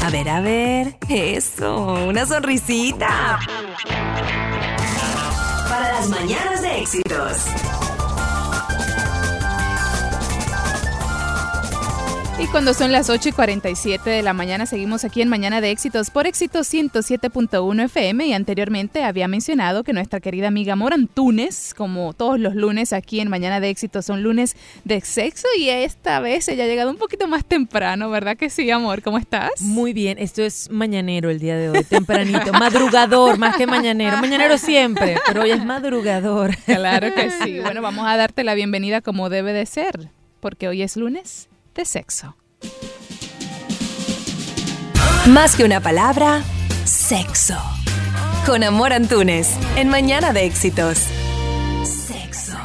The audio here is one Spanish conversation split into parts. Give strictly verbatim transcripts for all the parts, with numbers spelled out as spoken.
A ver, a ver. Eso, una sonrisita. Para las mañanas de éxitos. Y cuando son las ocho y cuarenta y siete de la mañana, seguimos aquí en Mañana de Éxitos por Éxitos ciento siete punto uno F M. Y anteriormente había mencionado que nuestra querida amiga Mora Antunes, como todos los lunes aquí en Mañana de Éxitos, son lunes de sexo. Y esta vez ella ha llegado un poquito más temprano, ¿verdad que sí, amor? ¿Cómo estás? Muy bien, esto es mañanero el día de hoy, tempranito, madrugador más que mañanero. Mañanero siempre, pero hoy es madrugador. Claro que sí. Bueno, vamos a darte la bienvenida como debe de ser, porque hoy es lunes de sexo. Más que una palabra, sexo. Con Amor Antunes, en Mañana de Éxitos. Sexo.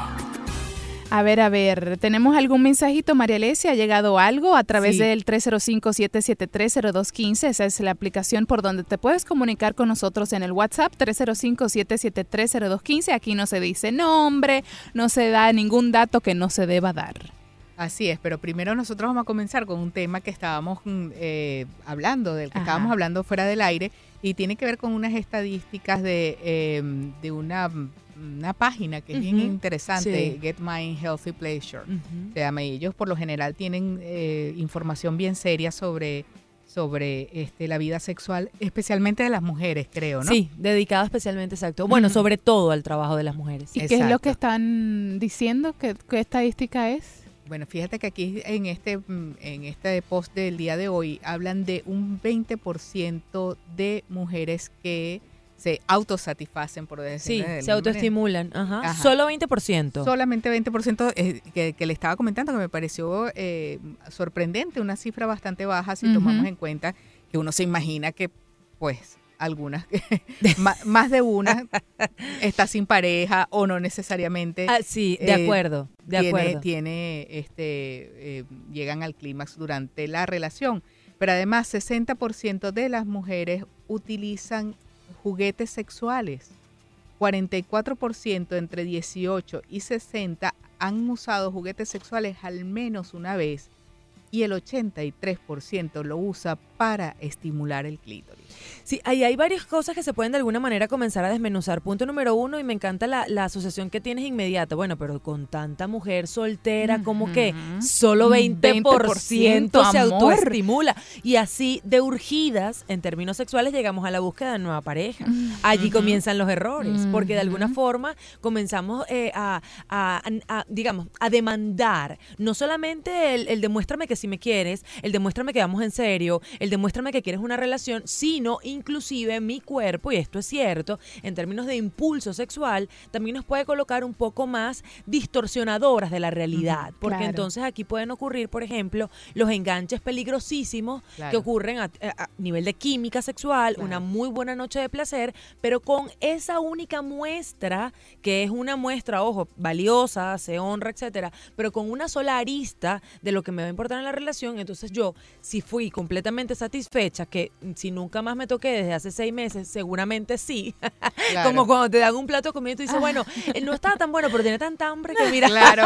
A ver, a ver, ¿tenemos algún mensajito, María Alesia? ¿Ha llegado algo a través Sí. del tres cero cinco, siete siete tres, cero dos uno cinco? Esa es la aplicación por donde te puedes comunicar con nosotros en el WhatsApp, tres cero cinco, siete siete tres, cero dos uno cinco. Aquí no se dice nombre, no se da ningún dato que no se deba dar. Así es, pero primero nosotros vamos a comenzar con un tema que estábamos eh, hablando, del que Ajá. estábamos hablando fuera del aire, y tiene que ver con unas estadísticas de, eh, de una, una página que es bien Ujú. interesante, Sí. Get My Healthy Pleasure. Ujú. Se llama, y ellos por lo general tienen eh, información bien seria sobre, sobre este, la vida sexual, especialmente de las mujeres, creo, ¿no? Sí, dedicado especialmente, exacto. Bueno, Ujú. sobre todo al trabajo de las mujeres. ¿Y qué es lo Exacto. que están diciendo? ¿Qué, qué estadística es? Bueno, fíjate que aquí en este, mm, en este post del día de hoy hablan de un veinte por ciento de mujeres que se autosatisfacen, por decirlo Sí, de se alguna manera. autoestimulan. Ajá. Ajá. Solo veinte por ciento. Solamente veinte por ciento eh, que, que le estaba comentando, que me pareció eh, sorprendente, una cifra bastante baja si Ujú. tomamos en cuenta que uno se imagina que, pues, algunas, ma- más de una está sin pareja o no necesariamente Ah, sí, de eh, acuerdo, de tiene, acuerdo. tiene este, eh, llegan al clímax durante la relación. Pero además, sesenta por ciento de las mujeres utilizan juguetes sexuales. cuarenta y cuatro por ciento entre dieciocho y sesenta han usado juguetes sexuales al menos una vez. Y el ochenta y tres por ciento lo usa para estimular el clítoris. Sí, ahí hay varias cosas que se pueden de alguna manera comenzar a desmenuzar. Punto número uno, y me encanta la, la asociación que tienes inmediata. Bueno, pero con tanta mujer soltera, como que Ujú. solo Un veinte por ciento se amor. autoestimula. Y así, de urgidas, en términos sexuales, llegamos a la búsqueda de nueva pareja. Allí Ujú. comienzan los errores, porque de alguna Ujú. forma comenzamos eh, a, a- a- digamos, a demandar no solamente el, el demuéstrame que sí me quieres, el demuéstrame que vamos en serio, el demuéstrame que quieres una relación, sino inclusive mi cuerpo, y esto es cierto, en términos de impulso sexual, también nos puede colocar un poco más distorsionadoras de la realidad, porque claro. entonces aquí pueden ocurrir, por ejemplo, los enganches peligrosísimos Claro. que ocurren a, a- a nivel de química sexual, Claro. una muy buena noche de placer, pero con esa única muestra, que es una muestra, ojo, valiosa, se honra, etcétera, pero con una sola arista de lo que me va a importar en la relación, entonces yo, si fui completamente satisfecha, que si nunca más me toqué desde hace seis meses, seguramente sí. Claro. Como cuando te dan un plato de comida y tú dices, bueno, eh, no estaba tan bueno, pero tenía tanta hambre que mira, Claro.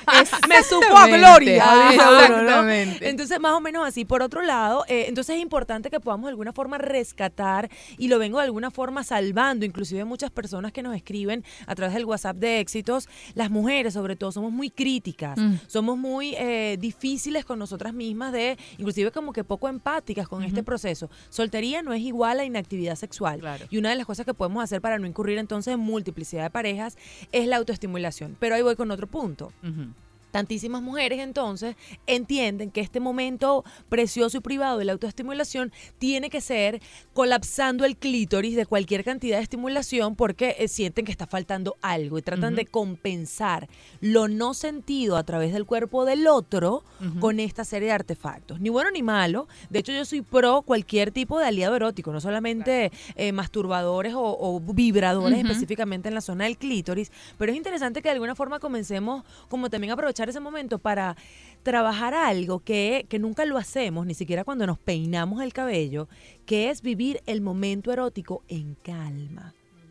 me supo a gloria. Ah, dice uno, ¿no? exactamente. Entonces, más o menos así. Por otro lado, eh, entonces es importante que podamos de alguna forma rescatar, y lo vengo de alguna forma salvando, inclusive muchas personas que nos escriben a través del WhatsApp de Éxitos, las mujeres sobre todo somos muy críticas, Mm. somos muy eh, difíciles con nosotras mismas, de inclusive como que poco empáticas con este proceso. Soltería no es igual a inactividad sexual. Claro. Y una de las cosas que podemos hacer para no incurrir entonces en multiplicidad de parejas es la autoestimulación. Pero ahí voy con otro punto. Ujú. Tantísimas mujeres entonces entienden que este momento precioso y privado de la autoestimulación tiene que ser colapsando el clítoris de cualquier cantidad de estimulación, porque eh, sienten que está faltando algo y tratan Ujú. de compensar lo no sentido a través del cuerpo del otro Ujú. con esta serie de artefactos. Ni bueno ni malo. De hecho, yo soy pro cualquier tipo de aliado erótico, no solamente eh, masturbadores o, o vibradores Ujú. específicamente en la zona del clítoris, pero es interesante que de alguna forma comencemos como también a aprovechar ese momento para trabajar algo que, que nunca lo hacemos, ni siquiera cuando nos peinamos el cabello, que es vivir el momento erótico en calma.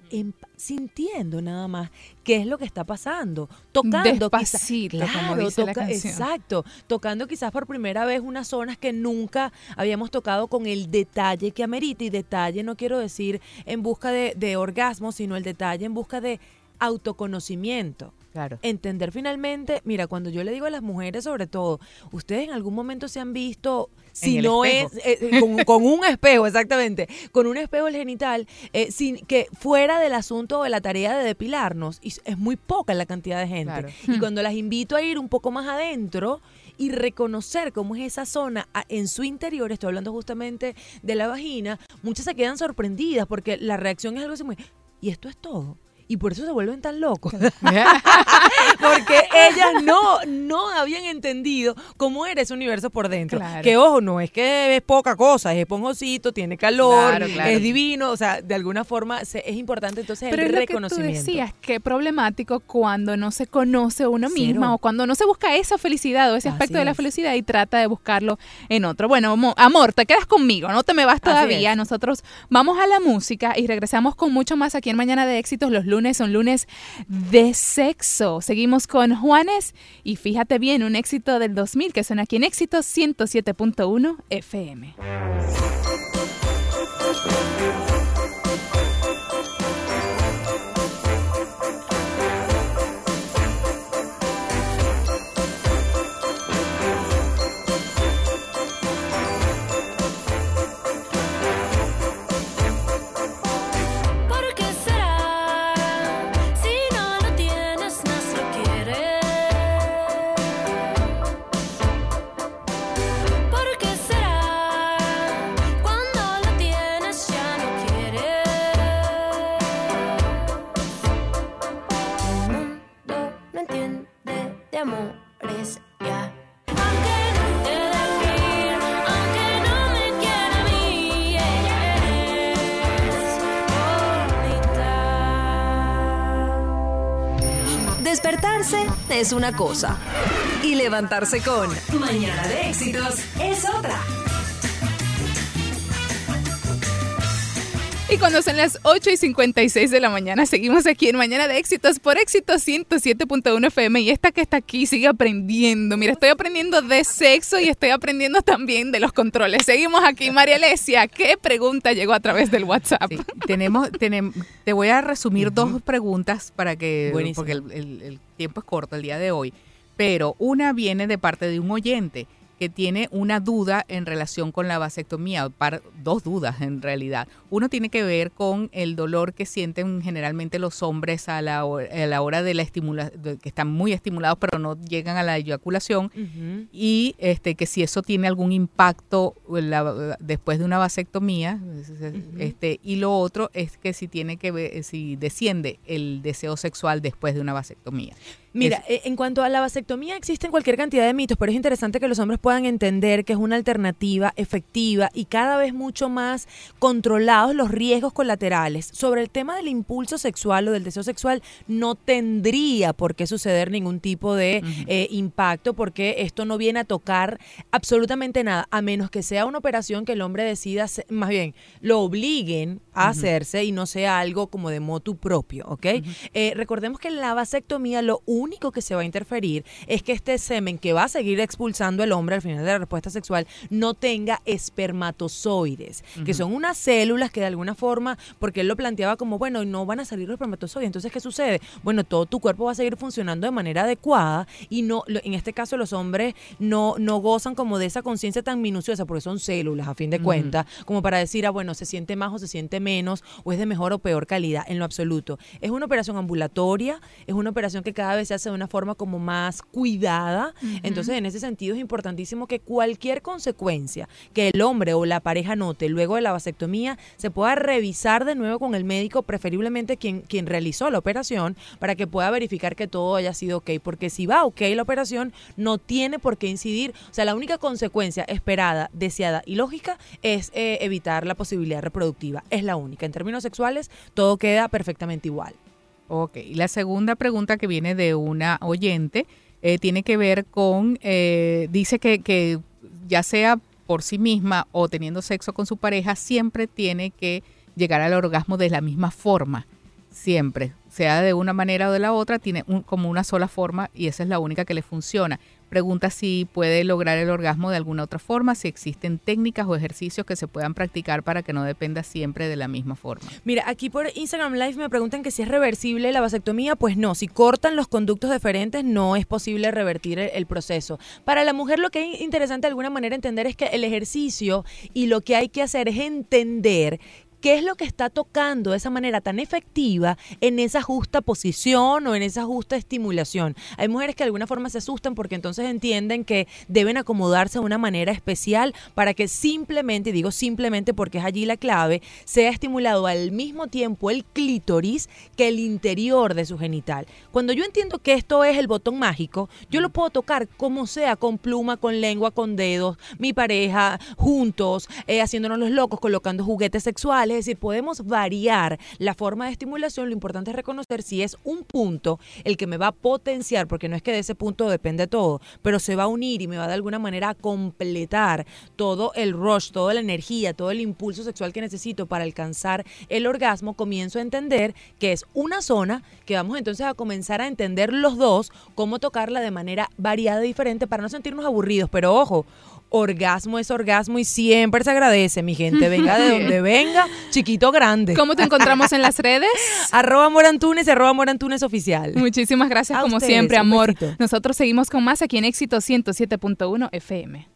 en, sintiendo nada más qué es lo que está pasando, tocando despacito, quizás, como claro, dice la toca, canción. exacto, tocando quizás por primera vez unas zonas que nunca habíamos tocado con el detalle que amerita, y detalle no quiero decir en busca de, de orgasmo, sino el detalle en busca de autoconocimiento. Claro. Entender finalmente, mira, cuando yo le digo a las mujeres sobre todo, ustedes en algún momento se han visto, si el no espejo. es, eh, eh, con, con un espejo, exactamente, con un espejo el genital, eh, sin que fuera del asunto de la tarea de depilarnos, y es muy poca la cantidad de gente. Claro. Y cuando las invito a ir un poco más adentro y reconocer cómo es esa zona a- en su interior, estoy hablando justamente de la vagina, muchas se quedan sorprendidas porque la reacción es algo así muy, ¿y esto es todo? Y por eso se vuelven tan locos. Porque ellas no, no habían entendido cómo era ese universo por dentro. Claro. Que ojo, no es que es poca cosa, es esponjosito, tiene calor, Claro, claro. es divino, o sea, de alguna forma se- es importante entonces Pero el es lo que tú reconocimiento. decías, qué problemático cuando no se conoce uno Cero. misma o cuando no se busca esa felicidad o ese Así aspecto de la es. felicidad y trata de buscarlo en otro. Bueno, mo- amor, te quedas conmigo, no te me vas Así todavía. es. Nosotros vamos a la música y regresamos con mucho más aquí en Mañana de Éxitos. Los lunes son lunes de sexo. Seguimos con Juanes y fíjate bien, un éxito del dos mil que suena aquí en Éxitos ciento siete punto uno F M. ¿Por qué será? Si no lo tienes, no se lo quiere. ¿Por qué será? Cuando lo tienes ya no quiere. El mundo no entiende de amores ya. Aunque no te deje ir, aunque no me quiera a mí, ella es bonita. Despertarse es una cosa y levantarse con Mañana de Éxitos es otra. Y cuando son las ocho y cincuenta y seis de la mañana, seguimos aquí en Mañana de Éxitos por Éxitos ciento siete punto uno F M. Y esta que está aquí sigue aprendiendo. Mira, estoy aprendiendo de sexo y estoy aprendiendo también de los controles. Seguimos aquí. María Alesia, ¿qué pregunta llegó a través del WhatsApp? Sí, tenemos, tenem- te voy a resumir dos preguntas para que, Buenísimo. porque el, el- el tiempo es corto el día de hoy, pero una viene de parte de un oyente que tiene una duda en relación con la vasectomía, par- dos dudas en realidad. Uno tiene que ver con el dolor que sienten generalmente los hombres a la, hor- a la hora de la estimulación, que están muy estimulados pero no llegan a la eyaculación, Ujú. y este que si eso tiene algún impacto la- después de una vasectomía, este y lo otro es que si tiene que ver, si desciende el deseo sexual después de una vasectomía. Mira, Es- eh, en cuanto a la vasectomía existen cualquier cantidad de mitos, pero es interesante que los hombres puedan entender que es una alternativa efectiva y cada vez mucho más controlados los riesgos colaterales. Sobre el tema del impulso sexual o del deseo sexual, no tendría por qué suceder ningún tipo de eh, impacto, porque esto no viene a tocar absolutamente nada, a menos que sea una operación que el hombre decida, hacer- más bien, lo obliguen a hacerse y no sea algo como de motu propio, ¿ok? Eh, recordemos que en la vasectomía lo único que se va a interferir es que este semen que va a seguir expulsando el hombre al final de la respuesta sexual no tenga espermatozoides, que son unas células que de alguna forma, porque él lo planteaba como, bueno, no van a salir los espermatozoides, entonces ¿qué sucede? Bueno, todo tu cuerpo va a seguir funcionando de manera adecuada y no, lo- en este caso los hombres no, no gozan como de esa conciencia tan minuciosa, porque son células a fin de cuentas, como para decir, ah, bueno, se siente más o se siente menos, o es de mejor o peor calidad, en lo absoluto. Es una operación ambulatoria, es una operación que cada vez se hace de una forma como más cuidada, entonces en ese sentido es importantísimo que cualquier consecuencia que el hombre o la pareja note luego de la vasectomía se pueda revisar de nuevo con el médico, preferiblemente quien, quien realizó la operación, para que pueda verificar que todo haya sido ok, porque si va ok la operación, no tiene por qué incidir, o sea, la única consecuencia esperada, deseada y lógica es eh, evitar la posibilidad reproductiva, es la única. En términos sexuales, todo queda perfectamente igual. Ok, y la segunda pregunta que viene de una oyente eh, tiene que ver con, eh, dice que, que ya sea por sí misma o teniendo sexo con su pareja, siempre tiene que llegar al orgasmo de la misma forma. siempre, sea de una manera o de la otra, tiene un, como una sola forma y esa es la única que le funciona. Pregunta si puede lograr el orgasmo de alguna otra forma, si existen técnicas o ejercicios que se puedan practicar para que no dependa siempre de la misma forma. Mira, aquí por Instagram Live me preguntan que si es reversible la vasectomía. Pues no, si cortan los conductos deferentes no es posible revertir el, el proceso. Para la mujer lo que es interesante de alguna manera entender es que el ejercicio y lo que hay que hacer es entender qué es lo que está tocando de esa manera tan efectiva en esa justa posición o en esa justa estimulación. Hay mujeres que de alguna forma se asustan porque entonces entienden que deben acomodarse de una manera especial para que simplemente, y digo simplemente porque es allí la clave, sea estimulado al mismo tiempo el clítoris que el interior de su genital. Cuando yo entiendo que esto es el botón mágico, yo lo puedo tocar como sea, con pluma, con lengua, con dedos, mi pareja, juntos, eh, haciéndonos los locos, colocando juguetes sexuales. Es decir, podemos variar la forma de estimulación. Lo importante es reconocer si es un punto el que me va a potenciar, porque no es que de ese punto depende todo, pero se va a unir y me va de alguna manera a completar todo el rush, toda la energía, todo el impulso sexual que necesito para alcanzar el orgasmo. Comienzo a entender que es una zona que vamos entonces a comenzar a entender los dos cómo tocarla de manera variada y diferente para no sentirnos aburridos. Pero ojo, orgasmo es orgasmo y siempre se agradece, mi gente, venga de donde venga, chiquito o grande. ¿Cómo te encontramos en las redes? Arroba Amor Antunes, arroba Amor Antunes oficial. Muchísimas gracias, A como ustedes, siempre, un amor. besito. Nosotros seguimos con más aquí en Éxito ciento siete punto uno F M.